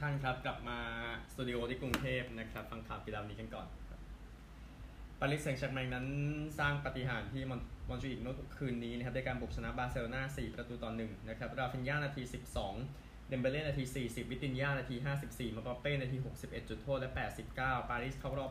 ท่านครับกลับมาสตูดิโอที่กรุงเทพนะครับฟังข่าวกีฬานี้กันก่อนปารีสแซงต์แชร์กแมงนั้นสร้างปาฏิหาริย์ที่มอนทรีออลเมื่อคืนนี้นะครับด้วยการบุกชนะบาร์เซโลนา4-1นะครับราฟินญานาที12เดมเบเล่นาที40วิตินญานาที54มาปาเป้นาที61จุดโทษและ89ปารีสเข้ารอบ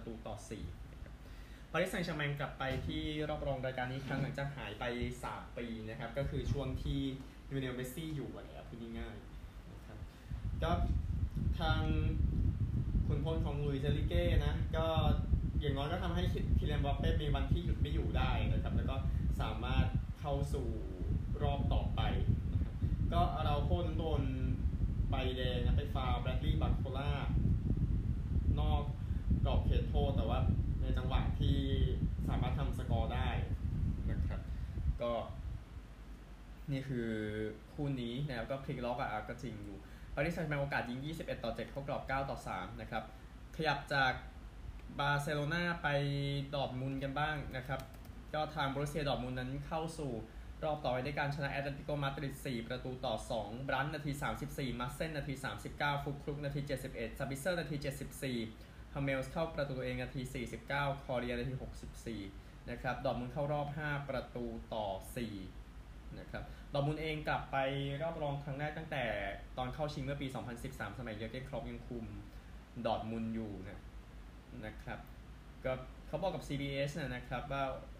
6-4ปารีสแซงต์แชร์กแมงกลับไปที่รอบรองรายการนี้ครั้งหลังจากหายไป3ปีนะครับก็คือช่วงที่ลิโอเนลเมสซี่อยู่แล้วพูดง่ายๆนะครับก็ทางขุนพลของลุยส์ เอนริเก้นะก็อย่างน้อยก็ทำให้คิลิาน เอ็มบัปเป้มีวันที่หยุดไม่อยู่ได้นะครับแล้วก็สามารถเข้าสู่รอบต่อไปนะครับก็เราโค่นโดนใบแดงนะไปฟาวแบรดลีย์ บาร์โคล่านอกกรอบเขตโทษแต่ว่าในจังหวะที่สามารถทำสกอร์ได้นะครับก็นี่คือคู่นี้นะครับก็พลิกล็อกก็จริงอยู่ปารีสแซงต์แชร์กแมงโอกาสยิง21-7เข้ากรอบ9-3นะครับขยับจากบาร์เซโลนาไปดอร์ทมุนด์กันบ้างนะครับก็ทางบรูเซียดอร์ทมุนด์นั้นเข้าสู่รอบต่อไปด้วยการชนะแอตเลติโกมาดริด4-2บรันนาที34มาเซ่นนาที39ฟุกคลุกนาที71ซาบิเซอร์นาที74ฮัมเมลส์เข้าประตูตัวเองนาที49คอเรียนาที64นะครับดอร์ทมุนด์เข้ารอบ5-4นะครับดอร์ทมุนด์เองกลับไปรอบรองครั้งแรกตั้งแต่ตอนเข้าชิงเมื่อปี2013สมัยเยอร์เก้นคล็อปยังคุมดอร์ทมุนด์อยู่นะครับก็เขาบอกกับ CBS นะครับว่า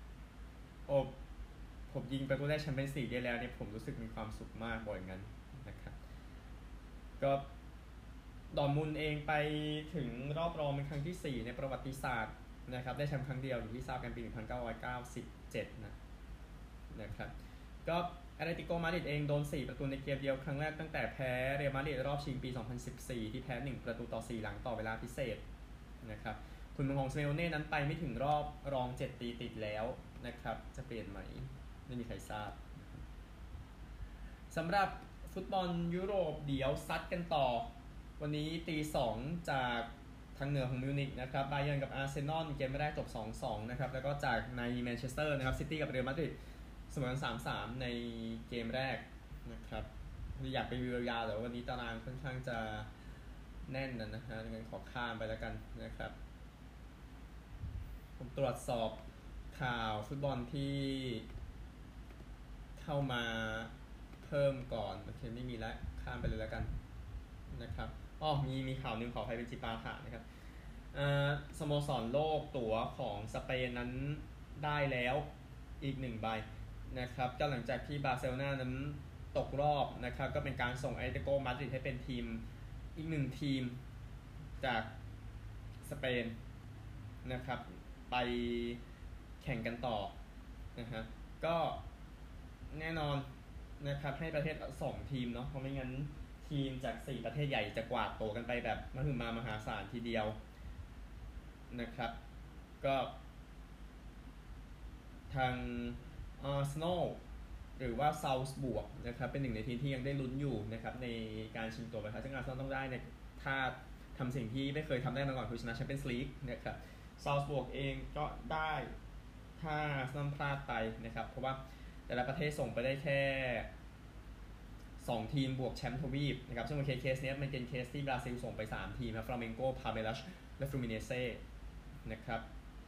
ผมยิงประตูแรกแชมเปี้ยนส์ลีกได้แล้วเนี่ยผมรู้สึกมีความสุขมากบอกอย่างนั้นนะครับก็ดอร์ทมุนด์เองไปถึงรอบรองเป็นครั้งที่4ในประวัติศาสตร์นะครับได้แชมป์ครั้งเดียวอยู่ที่ทราบกันปี1997นะครับก็แอตเลติโกมาดริดเองโดน4ประตูในเกมเดียวครั้งแรกตั้งแต่แพ้เรอัลมาดริดรอบชิงปี2014ที่แพ้1-4หลังต่อเวลาพิเศษนะครับคุณเมืองของซิเมโอเน่นั้นไปไม่ถึงรอบรอง7ปีติดแล้วนะครับจะเปลี่ยนไหมไม่มีใครทราบสำหรับฟุตบอลยุโรปเดี๋ยวซัดกันต่อวันนี้ตี2จากทางเหนือของมิวนิกนะครับบาเยิร์นกับอาร์เซนอลเกมแรกจบ 2-2 นะครับแล้วก็จากในแมนเชสเตอร์นะครับซิตี้กับเรอัลมาดริดเสมอกัน 3-3 ในเกมแรกนะครับอยากไปวิวยาวแต่วันนี้ตารางค่อนข้างจะแน่นนะฮะงั้นขอข้ามไปแล้วกันนะครับผมตรวจสอบข่าวฟุตบอลที่เข้ามาเพิ่มก่อนโอเคไม่มีแล้วข้ามไปเลยแล้วกันนะครับมีข่าวนึงขอใครเป็นจิปาถะนะครับสโมสรโลกตั๋วของสเปนนั้นได้แล้วอีก1ใบนะครับก็หลังจากที่บาร์เซโลนานั้นตกรอบนะครับก็เป็นการส่งแอตเลติโกมาดริดให้เป็นทีมอีก1ทีมจากสเปนนะครับไปแข่งกันต่อนะฮะก็แน่นอนนะครับให้ประเทศ2ทีมเนาะเพราะไม่งั้นทีมจาก4ประเทศใหญ่จะกวาดโตกันไปแบบมหาศาลทีเดียวนะครับก็ทางอาร์เซนอลหรือว่าซาลส์บวกนะครับเป็นหนึ่งในทีมที่ยังได้ลุ้นอยู่นะครับในการชิงตัวไปครับซึ่งอาร์เซนอลต้องได้ในถ้าทำสิ่งที่ไม่เคยทำได้มาก่อนคือชนะแชมเปี้ยนส์ลีกนะครับซาลส์บวกเองก็ได้ถ้าอาร์เซนอลพลาดไปนะครับเพราะว่าแต่ละประเทศส่งไปได้แค่2ทีมบวกแชมป์ทวีปนะครับซึ่งเคสนี้มันเป็นเคสที่บราซิลส่งไป3ทีมครับฟลาเมงโก พาเมลัสและฟลูมิเนเซ่นะครับ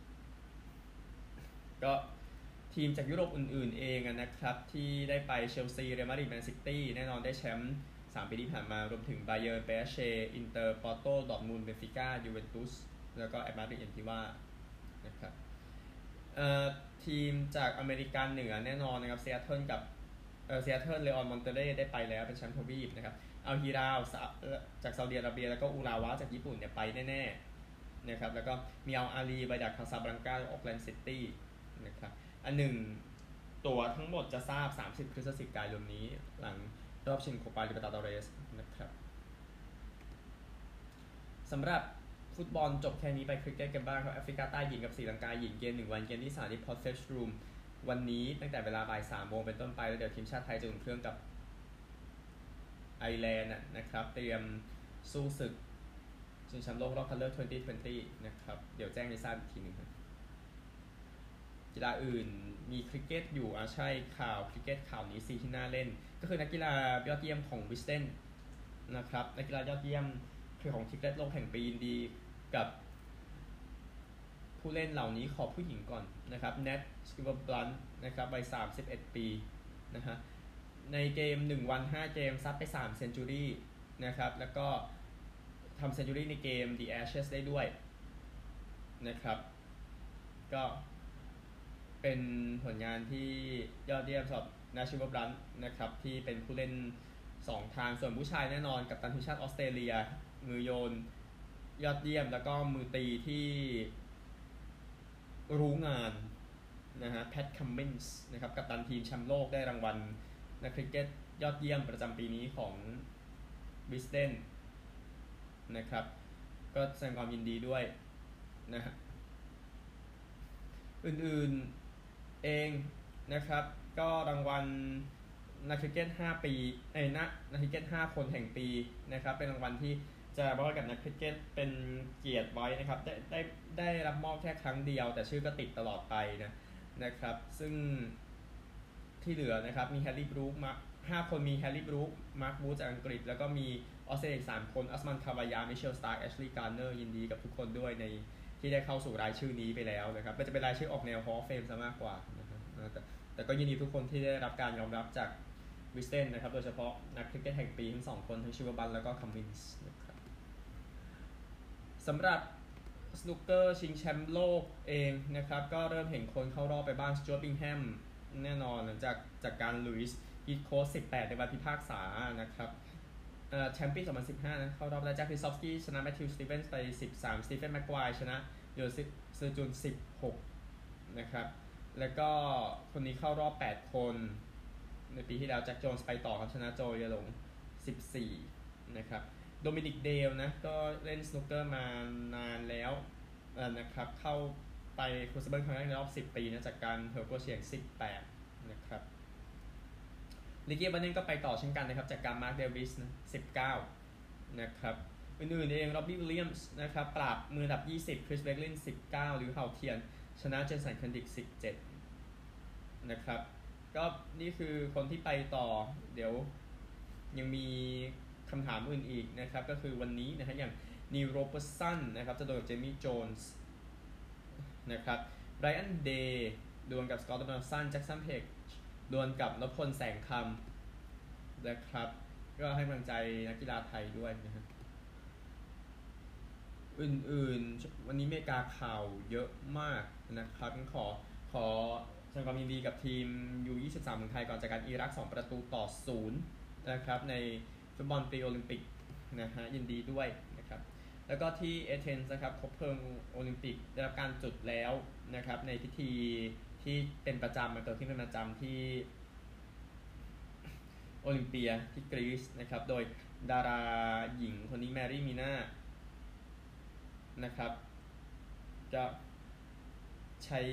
ก็ทีมจากยุโรปอื่นๆเองนะครับที่ได้ไปเชลซี เรอัลมาดริด แมนซิตี้แน่นอนได้แชมป์3ปีที่ผ่านมารวมถึงบาเยิร์น เปเช อินเตอร์ ปอร์โต ดอร์ทมุนด์ เบนฟิก้า ยูเวนตุสแล้วก็แอตมาดริดอย่างที่ว่านะครับทีมจากอเมริกาเหนือแน่นอนนะครับซีแอตเทิลกับซีแอตเทิล เลออน มอนเตเร่ได้ไปแล้วเป็นแชมป์ทวีปนะครับอัลฮิราวจากซาอุดิอาระเบียแล้วก็อูราวะจากญี่ปุ่นเนี่ยไปแน่ๆนะครับแล้วก็มีอัลอาลีไปจากคาซาบลังกาออกแลนด์ซิตี้นะครับอันหนึ่งตัวทั้งหมดจะทราบ30พฤศจิกายนนี้หลังรอบชิงโคปาลิเบร์ตาโดเรสนะครับสำหรับฟุตบอลจบแค่นี้ไปคริกเก็ตกันบ้างครับแอฟริกาใต้หญิงกับศรีลังกาหญิงเกม1วันเกมที่3ที่พอตเฟชรูมวันนี้ตั้งแต่เวลาบ่าย 3 โมงเป็นต้นไปแล้วเดี๋ยวทีมชาติไทยจะอุ่นเครื่องกับไอร์แลนด์นะครับเตรียมสู้ศึกชิงแชมป์โลกรอบคัดเลือก2020นะครับเดี๋ยวแจ้งให้ทราบอีกทีนึงครับกีฬาอื่นมีคริกเก็ตอยู่ใช่ข่าวคริกเก็ตข่าวนี้ซีที่น่าเล่นก็คือนักกีฬายอดเยี่ยมของวิสเทนนะครับนักกีฬายอดเยี่ยมคือของทิกเก็ตโลกแห่งปียินดีกับผู้เล่นเหล่านี้ขอผู้หญิงก่อนนะครับเนทสกิวบลันนะครับวัย31 ปีนะฮะในเกม1 วัน 5 เกมซัดไป3 เซนจูรี่นะครับแล้วก็ทำเซนจูรี่ในเกม The Ashes ได้ด้วยนะครับก็เป็นผลงานที่ยอดเยี่ยมสำหรับนาชิวบลันนะครับที่เป็นผู้เล่น2ทางส่วนผู้ชายแน่นอนกับตันทีมชาติออสเตรเลียมือโยนยอดเยี่ยมแล้วก็มือตีที่รู้งานนะฮะแพทคัมมินส์นะครับกัปตันทีมแชมป์โลกได้รางวัลนักคริกเก็ตยอดเยี่ยมประจำปีนี้ของบิสเดนนะครับก็แสดงความยินดีด้วยนะฮะอื่นๆเองนะครับก็รางวัลนักคริกเก็ต5 ปีนักคริกเก็ต5 คนแห่งปีนะครับเป็นรางวัลที่จะมอบกับนักคริกเก็ตเป็นเกียรติไว้นะครับได้รับมอบแค่ครั้งเดียวแต่ชื่อก็ติดตลอดไปนะครับซึ่งที่เหลือนะครับมีแฮร์รี่บรูคมา5 คนมีแฮร์รี่บรูคมาร์คบูธจากอังกฤษแล้วก็มีออสเตรเลีย3 คนอัสมันคาวายามิเชลสตาร์แอชลีย์การ์เนอร์ยินดีกับทุกคนด้วยในที่ได้เข้าสู่รายชื่อนี้ไปแล้วนะครับมันจะเป็นรายชื่อออกแนวฮอลล์เฟมซะมากกว่านะครับแต่ก็ยินดีทุกคนที่ได้รับการยอมรับจากวิสเทนนะครับโดยเฉพาะนักคริกเก็ตแห่งปีทั้ง2 คนทั้งชิวบันแล้วก็คัมมินส์นะครับสำหรับสนุกเกอร์ชิงแชมป์โลกเองนะครับก็เริ่มเห็นคนเข้ารอบไปบ้างสจ๊วต บิงแฮมแน่นอนหลังจากการลุยส์ฮีทโค้ช18ในวันพิพากษานะครับแชมป์ปี2015นะเข้ารอบได้แจ็คพิซอฟสกี้ชนะแมทธิวสตีเวนส์ไป13สตีเฟนแม็กควายชนะโยซิฟเซอร์จูน16นะครับแล้วก็คนนี้เข้ารอบ8 คนในปีที่แล้วแจ็คโจนส์ไปต่อครับชนะโจยาหลง14นะครับโดมินิกเดลนะก็เล่นสนุกเกอร์มานานแล้วนะครับเข้าไปครูซิเบิลครั้งแรกในรอบ10 ปีนะจากการเทอร์โกเชียง18นะครับลิเกียบันเนนก็ไปต่อเช่นกันนะครับจากการมาร์คเดวิสนะ19นะครับอื่นๆเองร็อบบี้วิลเลียมส์นะครับปราบมืออันดับ20คริสเบเกลิน19หรือเฮาเทียนชนะเจนสันคันดิก17นะครับก็นี่คือคนที่ไปต่อเดี๋ยวยังมีคำถามอื่นอีกนะครับก็คือวันนี้นะฮะอย่างนิวโรเปอร์สันนะครับจะโดนกับเจมี่โจนส์นะครับไบรอันเดย์ดวลกับสกอตต์ ดอนัลสันแจ็คสันเพกดวลกับนพพลแสงคำนะครับก็ให้กำลังใจนักกีฬาไทยด้วยนะครับอื่นๆวันนี้อเมริกาข่าวเยอะมากนะครับขอแสดงความยินดีกับทีม U23 ของไทยก่อนจากการอิรัก2-0นะครับในฟุตบอลปรีโอลิมปิกนะฮะยินดีด้วยนะครับแล้วก็ที่เอเธนส์นะครับคบเพลิงโอลิมปิกได้รับการจุดแล้วนะครับในพิธีที่เป็นประจำมันเกิดขึ้นเป็นประจำที่โอลิมเปียที่กรีซนะครับโดยดาราหญิงคนนี้แมรี่มีน่านะครับจะใช้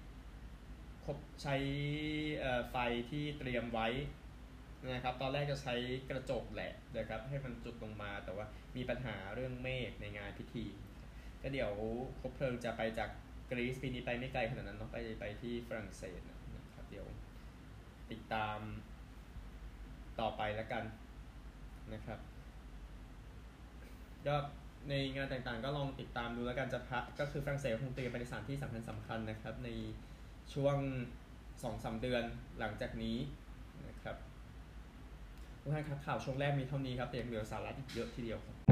ไฟที่เตรียมไว้นะครับตอนแรกจะใช้กระจกแหละนะครับให้มันจุดลงมาแต่ว่ามีปัญหาเรื่องเมฆในงานพิธีก็เดี๋ยวคบเพลิงจะไปจากกรีซปีนี้ไปไม่ไกลขนาดนั้นเนาะไปที่ฝรั่งเศสนะครับเดี๋ยวติดตามต่อไปแล้วกันนะครับก็ในงานต่างๆก็ลองติดตามดูแล้วกันจะพักก็คือฝรั่งเศสคงเตรียมไปในสถานที่สำคัญนะครับในช่วง 2-3 เดือนหลังจากนี้นะครับทุกท่านครับข่าวช่วงแรกมีเท่านี้ครับแต่ยังเหลือสาระอีกเยอะทีเดียวครับ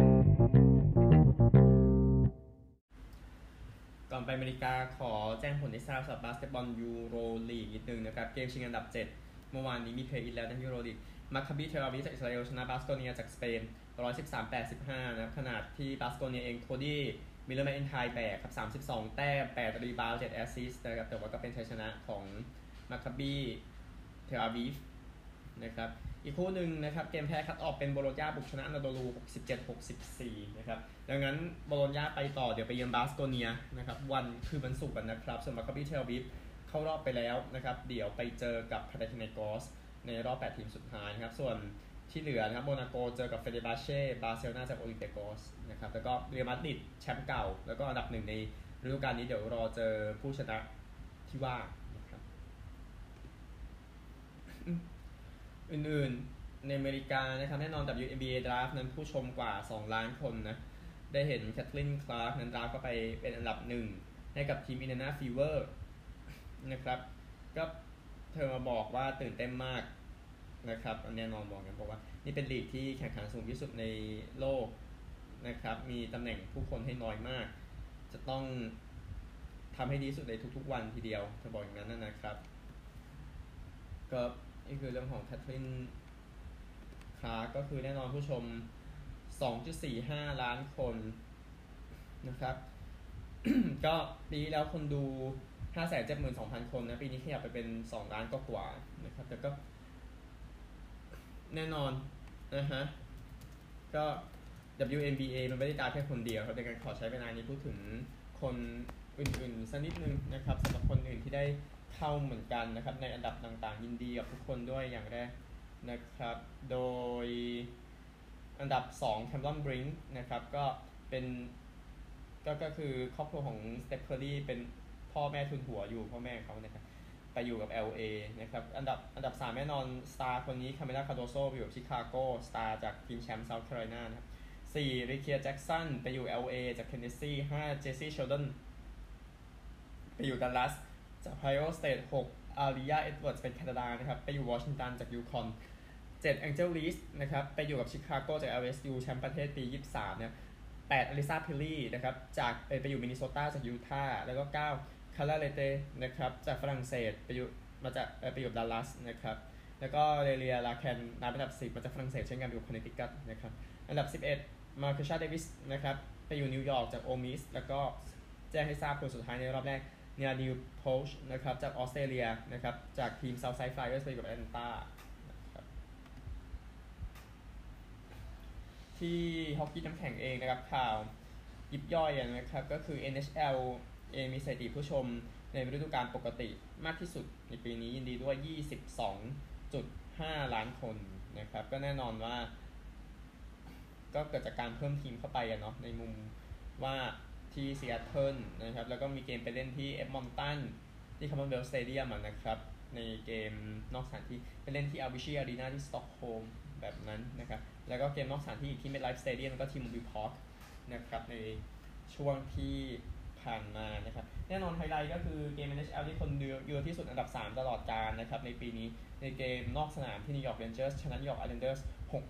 ก่อนไปอเมริกาขอแจ้งผลให้ทราบสำหรับบาสเกตบอลยูโรลีกนิดนึงนะครับเกมชิงอันดับ7เมื่อวานนี้มีเพลย์อินแล้วในยูโรลีกมัคคาบีเทลอาวีฟจากอิสราเอลชนะบาสโกเนียจากสเปน113-85นะครับขนาดที่บาสโกเนียเองโคดี้มิลเลอร์แมคอินไทร์แบกครับ32 แต้ม8 รีบาวด์ 7 แอสซิสต์นะครับแต่ว่าก็เป็นชัยชนะของมัคคาบีเทลอาวีฟนะครับอีกคู่หนึ่งนะครับเกมแพ้คัดออกเป็นโบโลญญาบุกชนะอานาโดลู67-64นะครับดังนั้นโบโลญญาไปต่อเดี๋ยวไปเยือนบาสโกเนียนะครับวันศุกร์กันนะครับส่วนมัคคาบีเทลอาวีฟเข้ารอบไปแล้วนะครับเดี๋ยวไปเจอกับพาราธินาโกสในรอบ8 ทีมสุดท้ายนะครับส่วนที่เหลือนะครับโมนาโกเจอกับเฟเดบาเช่บาร์เซโลนาจากโอลิมเปียโกสนะครับแล้วก็เรอัลมาดริดแชมป์เก่าแล้วก็อันดับ1ในฤดูกาลนี้เดี๋ยวรอเจอผู้ชนะที่ว่านะครับอื่นในอเมริกานะครับแน่นอน WNBA Draft นั้นผู้ชมกว่า2ล้านคนนะได้เห็นแคทเธอรีน คลาร์กนั้นดราฟก็ไปเป็นอันดับหนึ่งให้กับทีม Indiana Fever นะครับก็เธอมาบอกว่าตื่นเต้นมากนะครับแน่นอนบอกกันเพราะว่านี่เป็นลีกที่แข่งขันสูงที่สุดในโลกนะครับมีตำแหน่งผู้คนให้น้อยมากจะต้องทำให้ดีสุดในทุกๆวันทีเดียวเธอบอกอย่างนั้นนะครับก็นี่คือเรื่องของแคทเธอรีน คลาร์กก็คือแน่นอนผู้ชม 2.45 ล้านคนนะครับ ก็ปีที่แล้วคนดู 572,000 คนนะปีนี้ขยับไปเป็น2ล้านกว่านะครับแต่ก็แน่นอนนะฮะก็ WNBA มันไม่ได้ตามแค่คนเดียวครับในการขอใช้เวลานี้พูดถึงคนอื่นๆสักนิดนึงนะครับสำหรับคนอื่นที่ได้เข้าเหมือนกันนะครับในอันดับต่างๆยินดีกับทุกคนด้วยอย่างแรกนะครับโดยอันดับ2แคมรอนบริงค์นะครับก็เป็นก็คือครอบครัวของสเตฟ เคอร์รีเป็นพ่อแม่ทุนหัวอยู่พ่อแม่เขานะครับไปอยู่กับ LA นะครับอันดับ3แน่นอนสตาร์คนนี้คาเมล่า คาร์โดโซไปอยู่กับชิคาโกสตาร์จากทีมแชมป์เซาท์แคโรไลนานะครับ4ริเคียร์แจ็กสันไปอยู่ LA จากเทนเนสซี5เจสซี่เชลดอนไปอยู่ดัลลัสจากไฮโอสเตท6อาริยาเอ็ดเวิร์ดเป็นแคนาดานะครับไปอยู่วอชิงตันจากยูคอน7แองเจลลีสนะครับไปอยู่กับชิคาโกจาก LSU แชมป์ประเทศปี23เนี่ย8อลิซาพิลลี่นะครับจากไปอยู่มินนิโซตาจากยูทาห์แล้วก็9คาร่าเลเตนะครับจากฝรั่งเศสไปอยู่ดัลลัสนะครับแล้วก็เรเลียลาแคนนับอันดับ10มาจากฝรั่งเศสเช่นกันไปอยู่คอนเนตทิคัตนะครับอันดับ11มาร์เคชาเดวิสนะครับไปอยู่นิวยอร์กจากโอมิสแล้วก็แจ้งให้ทราบคนสุดท้ายในรอบแรกเนียดิวโพชนะครับจากออสเตรเลียนะครับจากทีมเซาท์ไซด์ไฟเออร์สไปอยู่กับแอตแลนตาที่ฮอกกี้น้ำแข็งเองนะครับข่าวยิบย่อยนะครับก็คือ NHL เองมีสถิติผู้ชมในฤดูกาลปกติมากที่สุดในปีนี้ยินดีด้วย 22.5 ล้านคนนะครับก็แน่นอนว่าก็เกิดจากการเพิ่มทีมเข้าไปเนาะในมุมว่าที่ซีแอตเทิลนะครับแล้วก็มีเกมไปเล่นที่เอดมอนตันที่คัมมอนเวลส์สเตเดียมนะครับในเกมนอกสถานที่ไปเล่นที่อาร์วิชีอารีนาที่สต็อกโฮล์มแบบนั้นนะครับแล้วก็เกมนอกสถานที่อีกที่เมดไลฟ์สเตเดียมแล้วก็ทีมมูบิพอร์กนะครับในช่วงที่ผ่านมานะครับแน่นอนไฮไลท์ก็คือเกม NHL ที่คนดูเยอะที่สุดอันดับ3ตลอดกาลนะครับในปีนี้ในเกมนอกสนามที่นิวยอร์กเรนเจอร์สชนะนิวยอร์กไอแลนเดอร์ส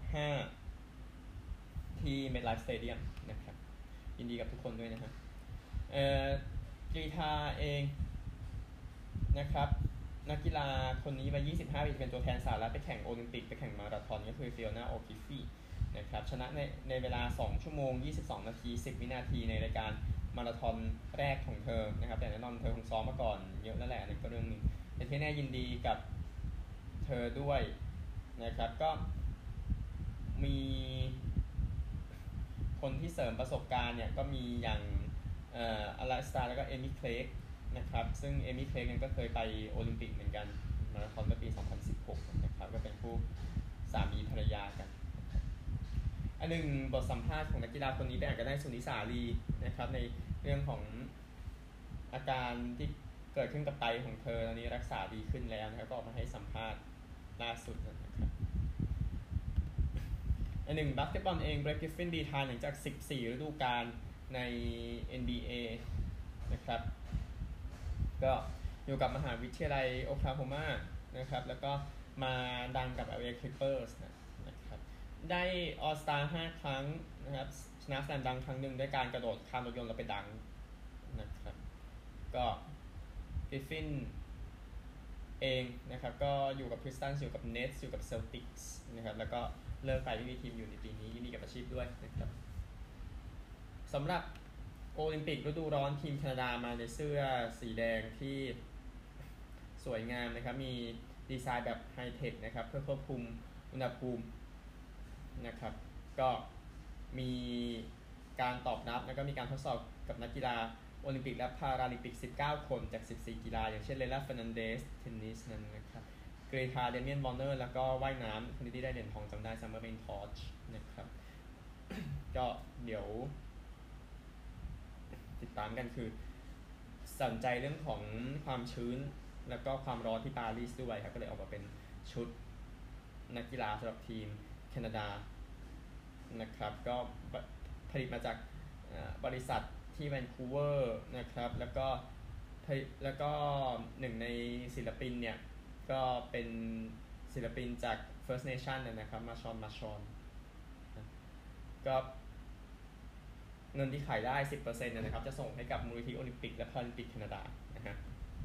6-5 ที่เมดไลฟ์สเตเดียมนะครับยินดีกับทุกคนด้วยนะฮะกรีฑาเองนะครับนักกีฬาคนนี้วัย25 ปีเป็นตัวแทนสหรัฐไปแข่งโอลิมปิกไปแข่งมาราธอนก็คือฟิโอนา โอคิฟฟี่นะครับชนะในเวลา2ชั่วโมง22นาที10วินาทีในรายการมาราธอนแรกของเธอนะครับแต่แน่นอนเธอคงซ้อมมาก่อนเยอะแล้วแหละนั่นก็เรื่องนึงแต่ที่แน่ยินดีกับเธอด้วยนะครับก็มีคนที่เสริมประสบการณ์เนี่ยก็มีอย่างอลาสตาแล้วก็เอมี่เคลกนะครับซึ่งเอมี่เคลกเนี่ยก็เคยไปโอลิมปิกเหมือนกันมาราธอนเมื่อปี2016นะครับก็เป็นผู้สามีภรรยากันอันหนึ่งบทสัมภาษณ์ของนักกีฬาคนนี้ไปอ่านกันได้สุนิสาลีนะครับในเรื่องของอาการที่เกิดขึ้นกับไตของเธอตอนนี้รักษาดีขึ้นแล้วนะครับก็ออกมาให้สัมภาษณ์ล่าสุดนะครับอันหนึ่งบาสเกตบอลเองเบรกกริฟฟินดีทานหลังจาก14ฤดูกาลใน NBA นะครับก็อยู่กับมหาวิทยาลัยโอคลาโฮมานะครับแล้วก็มาดังกับ LA Clippers นะครับได้ออลสตาร์5ครั้งนะครับชนะแซมดังครั้งหนึ่งด้วยการกระโดดข้ามรถยนต์แล้วไปดังนะครับก็กริฟฟินเองนะครับก็อยู่กับ Pistons อยู่กับ Nets อยู่กับ Celtics นะครับแล้วก็เลิกไปไม่มีทีมอยู่ในปีนี้ยินดีกับอาชีพด้วยนะครับสำหรับโอลิมปิกฤดูร้อนทีมแคนาดามาในเสื้อสีแดงที่สวยงามนะครับมีดีไซน์แบบไฮเทคนะครับเพื่อควบคุมอุณหภูมินะครับก็มีการตอบรับแล้วก็มีการทดสอบกับนักกีฬาโอลิมปิกและพาราลิมปิก19คนจาก14กีฬาอย่างเช่นเลล่า เฟอร์นันเดสเทนนิสนั่นนะครับเกรธา เดเมียน วอร์เนอร์แล้วก็ว่ายน้ำคนที่ได้เหรียญทองจำได้ซัมเมอร์ เมนทอร์ชนะครับ ก็เดี๋ยวติดตามกันคือสนใจเรื่องของความชื้นแล้วก็ความร้อนที่ปารีสด้วยครับก็เลยออกมาเป็นชุดนักกีฬาสำหรับทีมแคนาดานะครับก็ผลิตมาจากบริษัทที่แวนคูเวอร์นะครับแล้วก็หนึ่งในศิลปินเนี่ยก็เป็นศิลปินจาก First Nation นะครับมาชอนก็เงินที่ขายได้ 10% นะครับจะส่งให้กับมูลนิธิโอลิมปิกและพาราลิมปิกแคนาดานะฮะ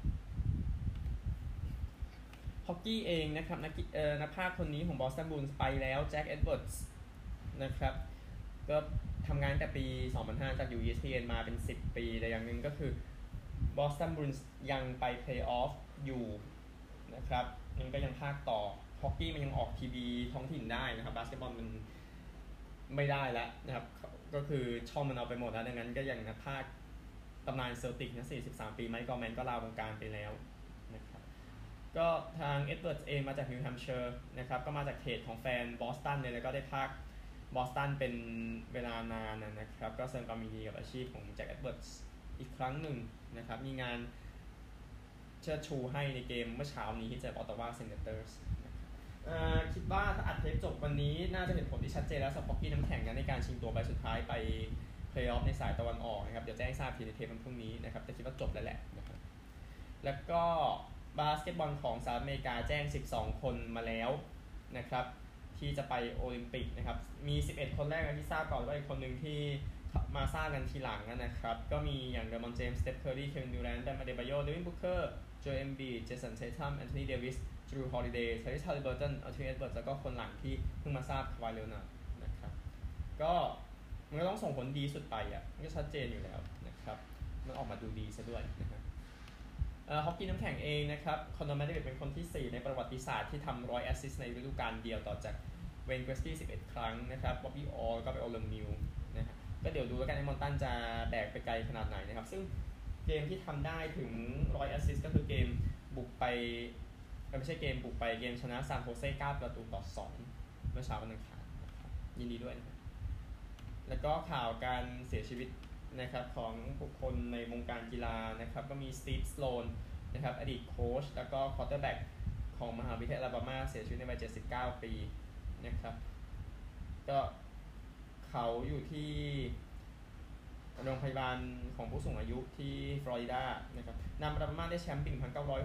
ฮอกกี้เองนะครับนักพากย์คนนี้ของบอสตันบูลส์ไปแล้วแจ็คเอ็ดเวิร์ดส์นะครับก็ทำงานแต่ปี 2005 จาก ESPN มาเป็น 10 ปีแต่อย่างหนึ่งก็คือบอสตันบูลส์ยังไปเพลย์ออฟอยู่นะครับมันก็ยังพากย์ต่อฮอกกี้มันยังออกทีวีท้องถิ่นได้นะครับบาสเกตบอลมันไม่ได้แล้วนะครับก็คือช่องมันเอาไปหมดแล้วดังนั้นก็อย่างนักพากย์ตำนานเซลติกนะ43 ปีไมค์กอร์แมนก็ลาวงการไปแล้วนะครับก็ทางเอ็ดเวิร์ดเองมาจากนิวแฮมป์เชอร์นะครับก็มาจากเขตของแฟนบอสตันเลยแล้วก็ได้พากย์บอสตันเป็นเวลานานนะครับก็แสดงความยินดีกับอาชีพของแจ็คเอ็ดเวิร์ดอีกครั้งหนึ่งนะครับมีงานเชิดชูให้ในเกมเมื่อเช้านี้ที่เจอออตตาวาเซนเตอร์สคิดว่าถ้าอัดเทปจบวันนี้น่าจะเห็นผลที่ชัดเจนแล้วสำหรับฮอกกี้น้ำแข็งในการชิงตัวใบสุดท้ายไปเพลย์ออฟในสายตะวันออกนะครับเดี๋ยวแจ้งทราบทีในเทปวันพรุ่งนี้นะครับแต่คิดว่าจบแล้วแหละนะครับแล้วก็บาสเกตบอลของสหรัฐอเมริกาแจ้ง12คนมาแล้วนะครับที่จะไปโอลิมปิกนะครับมี11คนแรกที่ทราบก่อนว่าอีกคนหนึ่งที่มาทราบกันทีหลังนะครับก็มีอย่างเดมอนเจมส์ สเตฟ เคอร์รี เควิน ดูแรนต์ แบม อเดบาโย เดวิน บุคเคอร์ โจเอล เอมบีด เจสัน เททัม แอนโทนี เดวิส ดรู ฮอลิเดย์ ไทริส ฮาริเบิร์ตัน อัลเทอร์เนตเบิร์ตแล้วก็คนหลังที่เพิ่งมาทราบคาวาย เลโอนาร์ดนะครับก็มันก็ต้องส่งผลดีสุดไปมันก็ชัดเจนอยู่แล้วนะครับมันออกมาดูดีซะด้วยนะครับฮอกกี้น้ำแข็งเองนะครับคอนอร์ แมคเดวิดเป็นคนที่4ในประวัติศาสตร์ที่ทำ100 แอสซิสต์ในฤดูกาลเดียวต่อจากเวนเกรสตี้11 ครั้งนะครับบ๊อบบี้ออลก็ไปโอเลมิลนะครับก็เดี๋ยวดูแล้วกันไอ้มอนตันจะแบกไปไกลขนาดไหนนะครับซึ่งเกมที่ทำได้ถึง100 แอสซิสต์ก็คือเกมบุกไปไม่ใช่เกมบุกไปเกมชนะซานโฮเซ่9-2เมื่อเช้าวันอังคารนะครับยินดีด้วยนะครับแล้วก็ข่าวการเสียชีวิตนะครับของบุคคลในวงการกีฬานะครับก็มีสตีฟ สโลนนะครับอดีตโค้ชแล้วก็ควอเตอร์แบ็กของมหาวิทยาลัยอลาบามาเสียชีวิตในวัย79 ปีนะครับก็เขาอยู่ที่โรงพยาบาลของผู้สูงอายุที่ฟลอริดานะครับนำอลาบามาได้แชมป์ปี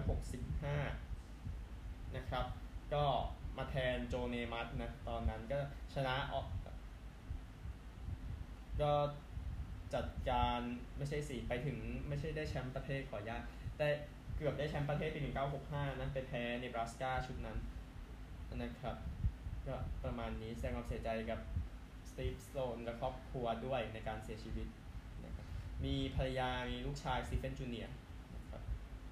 1965 นะครับก็มาแทนโจเนมัสนะตอนนั้นก็ชนะก็จัดการไม่ใช่สิไปถึงไม่ใช่ได้แชมป์ประเทศขออนุญาตแต่เกือบได้แชมป์ประเทศปี 1965นะไปแพ้เนบราสกาชุดนั้นนะครับก็ประมาณนี้แสดงความเสียใจกับสตีฟ สโลนและครอบครัวด้วยในการเสียชีวิตนะครับมีภรรยามีลูกชายสตีเฟน จูเนียร์นะครับ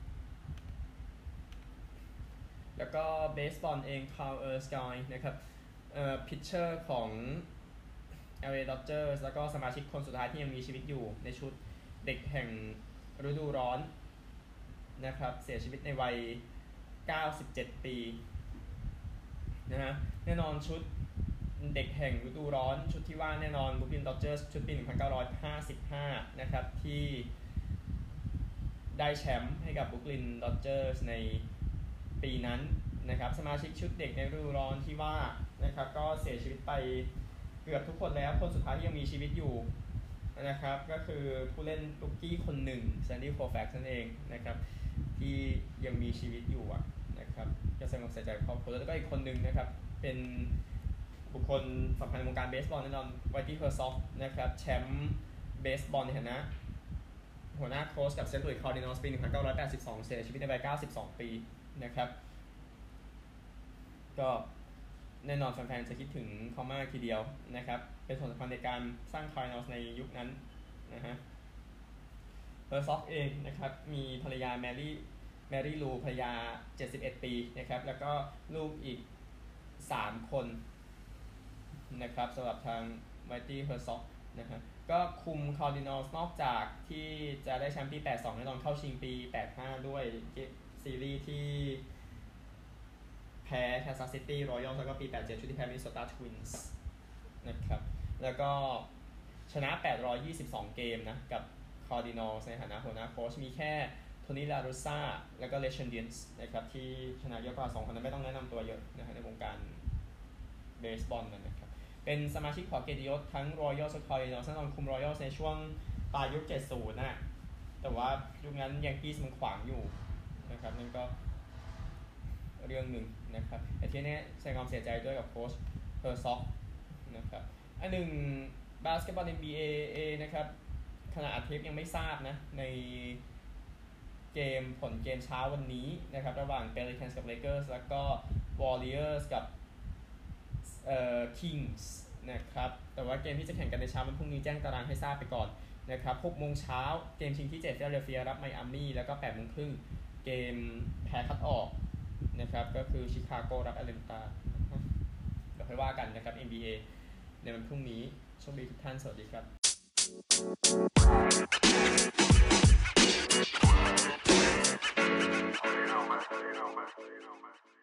แล้วก็เบสบอลเองคาร์ล เออร์สกายนะครับพิชเชอร์ของ LA Dodgers แล้วก็สมาชิกคนสุดท้ายที่ยังมีชีวิตอยู่ในชุดเด็กแห่งฤดูร้อนนะครับเสียชีวิตในวัย97 ปีนะฮะแน่นอนชุดเด็กแห่งฤดูร้อนชุดที่ว่าแน่นอนBrooklyn Dodgersชุดปี 1955 นะครับที่ได้แชมป์ให้กับBrooklyn Dodgers ในปีนั้นนะครับสมาชิกชุดเด็กในฤดูร้อนที่ว่านะครับก็เสียชีวิตไปเกือบทุกคนแล้วคนสุดท้ายที่ยังมีชีวิตอยู่นะครับก็คือผู้เล่นลูกกี้คนหนึ่งแซนดี้ โคแฟกซ์นั่นเองนะครับที่ยังมีชีวิตอยู่นะครับก็แสดงความเสียใจกับครอบครัวแล้วก็อีกคนหนึ่งนะครับเป็นบุคคลสำคัญในวงการเบสบอลแน่นอนไวตี้ เฮอร์ซอฟนะครับแชมป์เบสบอลในฐานะหัวหน้าโค้ชกับเซนต์หลุยส์ คาร์ดินัลส์ปี 1982 เสียชีวิตในวัย92 ปีนะครับก็แน่นอนแฟนๆจะคิดถึงเขามากทีเดียวนะครับเป็นส่วนสำคัญในการสร้างคาร์ดินัลส์ในยุคนั้นนะฮะเฮอร์ซอฟเองนะครับมีภรรยาแมรี่ลูภรรยา71 ปีนะครับแล้วก็ลูกอีก3 คนนะครับสำหรับทางไมตี้เฮอร์ซอฟนะฮะก็คุมคาร์ดินัลส์นอกจากที่จะได้แชมป์ปี 82 แน่นอนเข้าชิงปี 85 ด้วยซีรีส์ที่แพ้แคนซัสซิตี้รอยัลส์แล้วก็ปี 87 ชุดที่แพ้มินนิโซตาทวินส์นะครับแล้วก็ชนะ822 เกมนะกับคาร์ดินัลส์ในฐานะหัวหน้าโค้ชมีแค่โทนี่ ลารูซ่าแล้วก็เลเชนเดียนส์นะครับที่ชนะเยอะกว่า2 คนนั้นไม่ต้องแนะนำตัวเยอะนะฮะในวงการเบสบอลนะครับเป็นสมาชิกของเกียรติยศทั้งรอยัลสคอยน์นอร์ซันนอนคุมรอยัลในช่วงปลายยุค 70 น่ะแต่ว่ายุคนั้นยังกี้มันขวางอยู่นะครับนั่นก็เรื่องหนึ่งนะครับแต่ที่นี้แสดงความเสียใจด้วยกับโค้ชซ็อกนะครับอันหนึ่งบาสเกตบอล NBA นะครับขณะอัดเทปยังไม่ทราบนะในผลเกมเช้าวันนี้นะครับระหว่าง Pelicans กับ Lakers แล้วก็ Warriors กับKings นะครับแต่ว่าเกมที่จะแข่งกันในเช้าวันพรุ่งนี้แจ้งตารางให้ทราบไปก่อนนะครับ 6 โมงเช้าเกมชิงที่ 7 Philadelphia รับไมอามี่แล้วก็ 8 โมงครึ่งเกมแพ้คัดออกนะครับก็คือชิคาโกรับแอตแลนตาเดี๋ยวค่อยว่ากันนะครับ NBA ในวันพรุ่งนี้โชคดีทุกท่านสวัสดีครับ